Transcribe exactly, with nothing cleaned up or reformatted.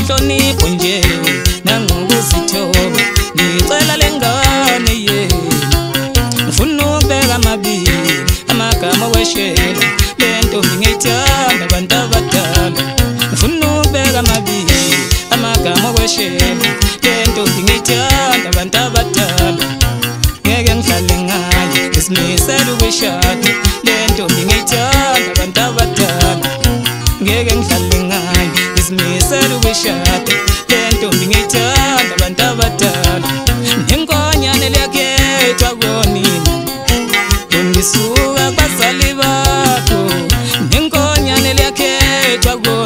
ngenhlonipho nje nangokuzithoba ngicela lengane yenu ngifuna ukubeka amabili amagama weshela lento ngiyithanda abantu abadala ngifuna ukubeka amabili amagama weshela lento ngiyithanda abantu abadala ngeke ngihlale ngayo ngisimisela ukwishada lento ngiyithanda abantu abadala ngeke ngihlale ngayo ngisimisela ukwishada lento ngiyithanda abantu abadala inkonyane liyakhethwa konina ungisuka bazali bakho inkonyane liyakhethwa